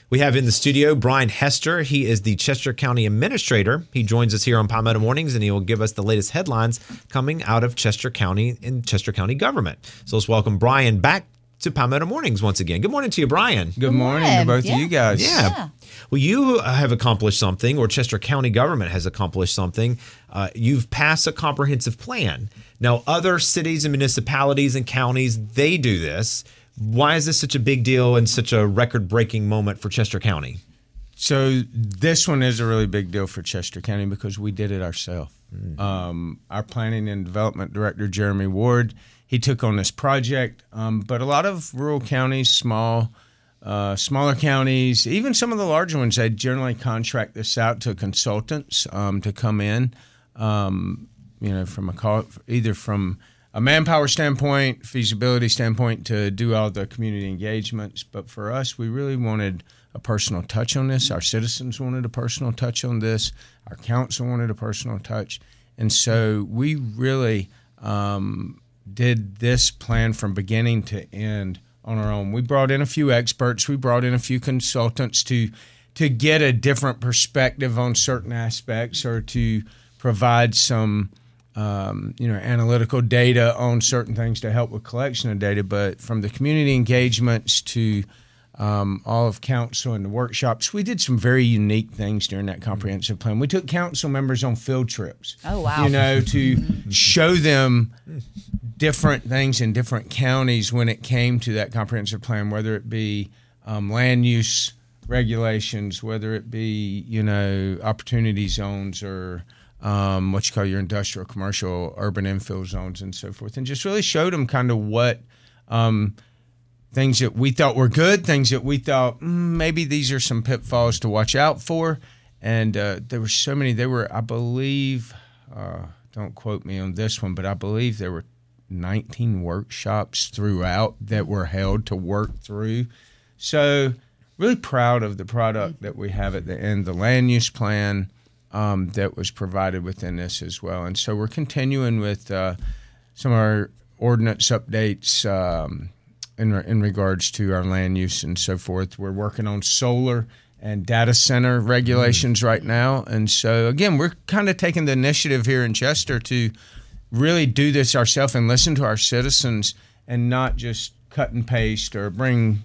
We have in the studio Brian Hester. He is the Chester County Administrator. He joins us here on Palmetto Mornings, and he will give us the latest headlines coming out of Chester County and Chester County government. So let's welcome Brian back to Palmetto Mornings once again. Good morning to you, Brian. Good morning to both of you guys. Yeah. Well, you have accomplished something, or Chester County government has accomplished something. You've passed a comprehensive plan. Now, other cities and municipalities and counties, they do this. Why is this such a big deal and such a record-breaking moment for Chester County? So this one is a really big deal for Chester County because we did it ourselves. Our planning and development director, Jeremy Ward, he took on this project. But a lot of rural counties, smaller counties, even some of the larger ones, they generally contract this out to consultants to come in, either from a manpower standpoint, feasibility standpoint, to do all the community engagements. But for us, we really wanted a personal touch on this. Our citizens wanted a personal touch on this. Our council wanted a personal touch. And so we really did this plan from beginning to end on our own. We brought in a few experts. We brought in a few consultants to get a different perspective on certain aspects, or to provide some analytical data on certain things to help with collection of data. But from the community engagements to all of council and the workshops, we did some very unique things during that comprehensive plan. We took council members on field trips. Oh, wow. To show them different things in different counties when it came to that comprehensive plan, whether it be land use regulations, whether it be, opportunity zones, or what you call your industrial, commercial, urban infill zones, and so forth, and just really showed them kind of what things that we thought were good, things that we thought maybe these are some pitfalls to watch out for. And there were so many. There were, I believe, don't quote me on this one, but I believe there were 19 workshops throughout that were held to work through. So really proud of the product that we have at the end, the land use plan that was provided within this as well. And so we're continuing with some of our ordinance updates in regards to our land use and so forth. We're working on solar and data center regulations right now. And so, again, we're kind of taking the initiative here in Chester to really do this ourselves and listen to our citizens, and not just cut and paste or bring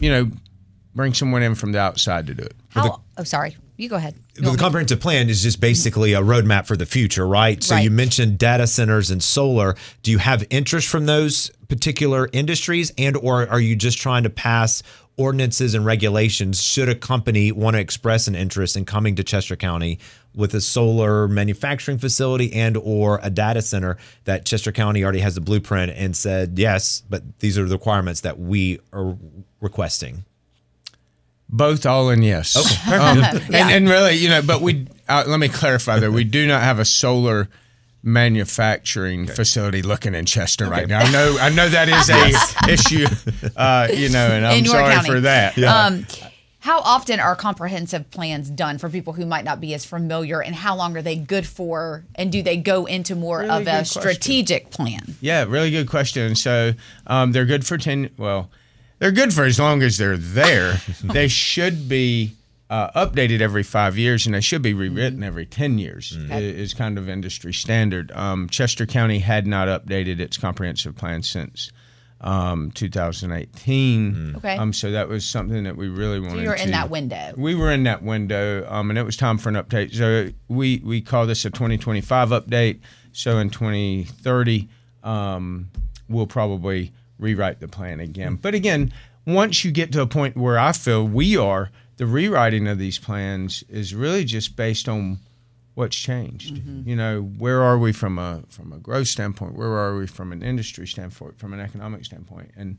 someone in from the outside to do it. Sorry. You go ahead. The comprehensive plan is just basically a roadmap for the future, right? So you mentioned data centers and solar. Do you have interest from those particular industries, or are you just trying to pass ordinances and regulations should a company want to express an interest in coming to Chester County with a solar manufacturing facility and or a data center that Chester County already has a blueprint and said, yes, but these are the requirements that we are requesting? Both, all, and yes. Okay. And really, but we let me clarify that we do not have a solar manufacturing facility looking in Chester right now. I know that is a issue, and I'm sorry county. for that. Yeah. How often are comprehensive plans done for people who might not be as familiar, and how long are they good for, and do they go into more really of a strategic plan? Yeah, really good question. So they're good for they're good for as long as they're there. They should be updated every 5 years, and they should be rewritten every 10 years is kind of industry standard. Chester County had not updated its comprehensive plan since 2018. Okay. So that was something that we really wanted to. So you were in that window. We were in that window, and it was time for an update. So we call this a 2025 update. So in 2030, we'll probably rewrite the plan again. But again, once you get to a point where I feel the rewriting of these plans is really just based on what's changed. Where are we from a growth standpoint? Where are we from an industry standpoint, from an economic standpoint? And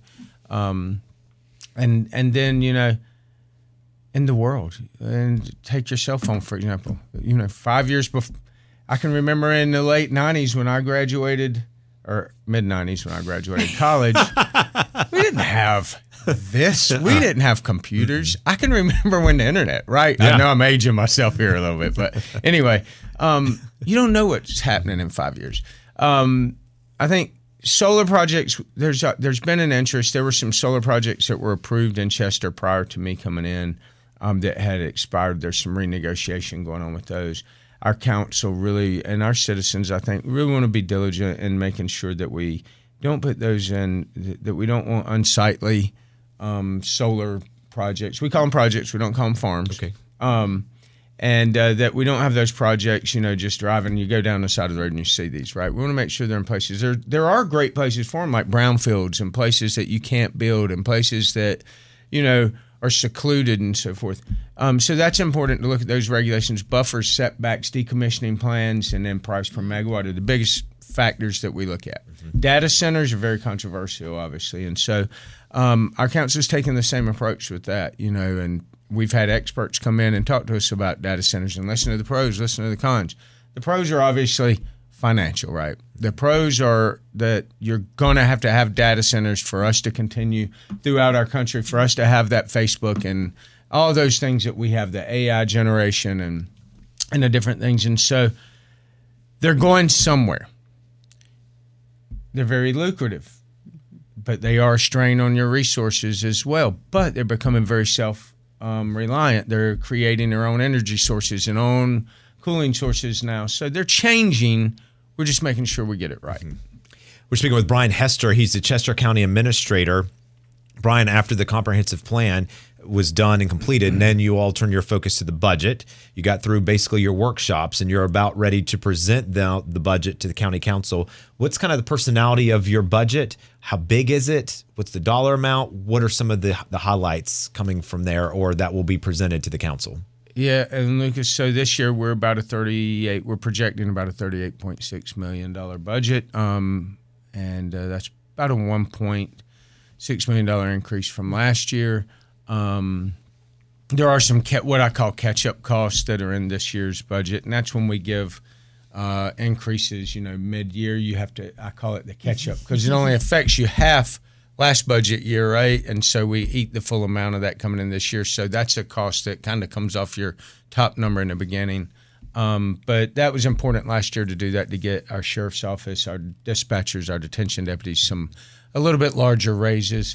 then, in the world, and take your cell phone, for example, 5 years before, I can remember in the late 90s when I graduated, or mid-90s when I graduated college, we didn't have this. We didn't have computers. I can remember when the internet, right? Yeah. I know I'm aging myself here a little bit, but anyway, you don't know what's happening in 5 years. I think solar projects, there's been an interest. There were some solar projects that were approved in Chester prior to me coming in. that had expired. There's some renegotiation going on with those. Our council really, and our citizens, I think, really want to be diligent in making sure that we don't put those in, that we don't want unsightly solar projects. We call them projects. We don't call them farms. Okay. And that we don't have those projects, just driving. You go down the side of the road and you see these, right? We want to make sure they're in places. There are great places for them, like brownfields and places that you can't build and places that, are secluded and so forth. So that's important to look at those regulations, buffers, setbacks, decommissioning plans, and then price per megawatt are the biggest factors that we look at. Mm-hmm. Data centers are very controversial, obviously. And so our council is taking the same approach with that, and we've had experts come in and talk to us about data centers and listen to the pros, listen to the cons. The pros are obviously financial, right? The pros are that you're going to have data centers for us to continue throughout our country, for us to have that Facebook and all those things that we have, the AI generation and the different things. And so they're going somewhere. They're very lucrative, but they are a strain on your resources as well. But they're becoming very self-reliant. They're creating their own energy sources and own cooling sources now. So they're changing. We're just making sure we get it right. We're speaking with Brian Hester. He's the Chester County Administrator. Brian, after the comprehensive plan was done and completed, and then you all turned your focus to the budget. You got through basically your workshops, and you're about ready to present the budget to the county council. What's kind of the personality of your budget? How big is it? What's the dollar amount? What are some of the highlights coming from there or that will be presented to the council? Yeah, and Lucas, so this year we're projecting about a $38.6 million budget, and that's about a $1.6 million increase from last year. There are some what I call catch-up costs that are in this year's budget, and that's when we give increases, mid-year. You have to, I call it the catch-up, because it only affects you half last budget year, right? And so we eat the full amount of that coming in this year. So that's a cost that kind of comes off your top number in the beginning. But that was important last year to do that, to get our sheriff's office, our dispatchers, our detention deputies a little bit larger raises.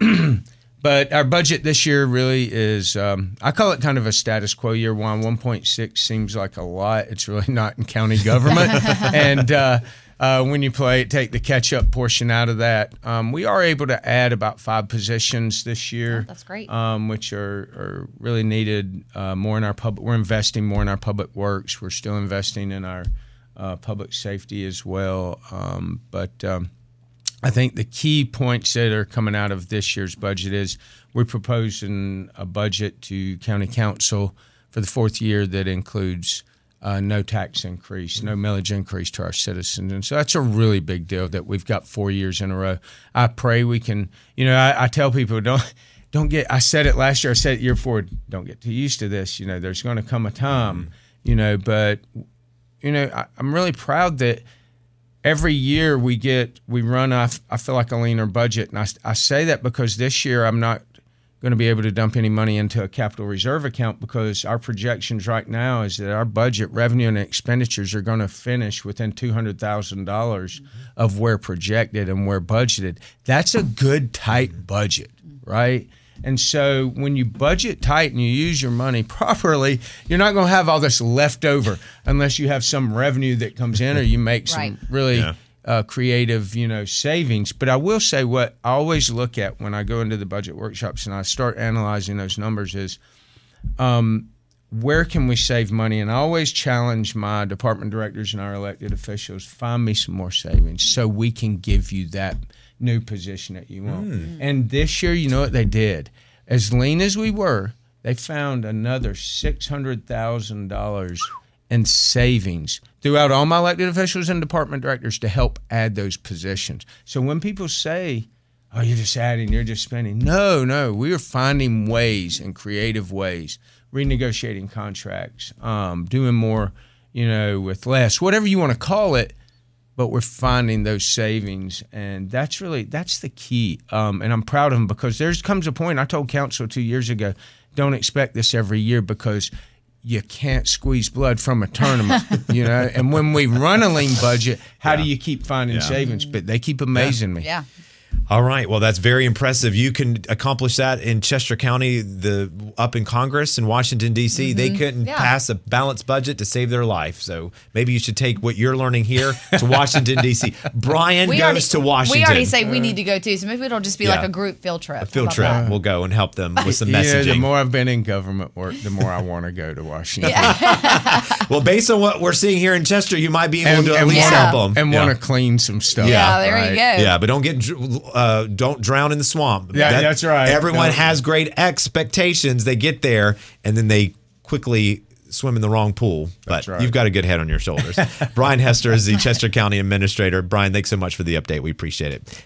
But our budget this year really is, I call it kind of a status quo year. 1.6 seems like a lot. It's really not in county government. And when you take the catch-up portion out of that, we are able to add about 5 positions this year. Oh, that's great. Which are really needed more in our public. We're investing more in our public works. We're still investing in our public safety as well. But I think the key points that are coming out of this year's budget is we're proposing a budget to county council for the 4th year that includes no tax increase, no millage increase to our citizens. And so that's a really big deal that we've got 4 years in a row. I pray we can, I tell people, don't get, I said it last year, I said it year before, don't get too used to this. There's going to come a time, but, I'm really proud that every year we run off, I feel like a leaner budget. And I say that because this year I'm not going to be able to dump any money into a capital reserve account, because our projections right now is that our budget revenue and expenditures are going to finish within $200,000 of where projected and where budgeted. That's a good, tight budget, right? And so when you budget tight and you use your money properly, you're not going to have all this left over unless you have some revenue that comes in or you make some really creative, savings. But I will say what I always look at when I go into the budget workshops and I start analyzing those numbers is where can we save money? And I always challenge my department directors and our elected officials, find me some more savings so we can give you that new position that you want. And this year, you know what they did? As lean as we were, they found another $600,000 in savings throughout all my elected officials and department directors to help add those positions. So when people say, oh, you're just adding, you're just spending. No, we are finding ways and creative ways, renegotiating contracts, doing more, with less, whatever you want to call it. But we're finding those savings, and that's the key. And I'm proud of them, because there comes a point, I told council 2 years ago, don't expect this every year because you can't squeeze blood from a tournament, And when we run a lean budget, how do you keep finding savings? But they keep amazing me. Yeah. All right. Well, that's very impressive. You can accomplish that in Chester County, up in Congress in Washington, D.C. They couldn't pass a balanced budget to save their life. So maybe you should take what you're learning here to Washington, D.C. Brian goes to Washington. We already say we need to go too. So maybe it'll just be like a group field trip. A field trip. That? We'll go and help them with some messaging. The more I've been in government work, the more I want to go to Washington. Well, based on what we're seeing here in Chester, you might be able to at least help them. And want to clean some stuff. Yeah, there you go. Yeah, but don't drown in the swamp. Yeah, that's right. Everyone has great expectations. They get there, and then they quickly swim in the wrong pool. But you've got a good head on your shoulders. Brian Hester is the Chester County Administrator. Brian, thanks so much for the update. We appreciate it.